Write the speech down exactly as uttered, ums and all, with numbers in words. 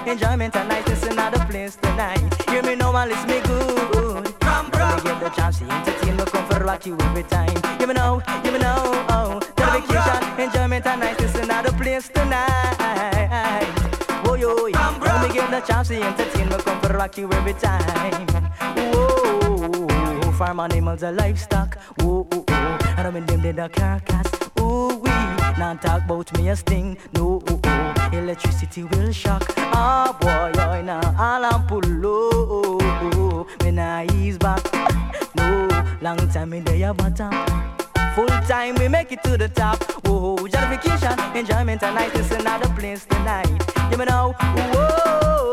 enjoyment and night is another place tonight. Hear me now and listen me good. From bro, me get the chance to entertain me, come for rock you every time. Hear me now, hear me now, oh. The vacation, enjoyment and night is another place tonight. Whoa yo, yeah. Me get the chance to entertain me, come for rock you every time. Whoa, farm animals are livestock. Whoa, oh, oh. And I'm in them dead a carcass. Ooh wee, not talk about me a sting. No, oh, oh. Electricity will shock. Ah boy, oh, now all I'm pull low. Me nah ease back. No, long time me there bottom. Full time we make it to the top. Whoa, vacation, enjoyment and night is another place tonight. You know, whoa.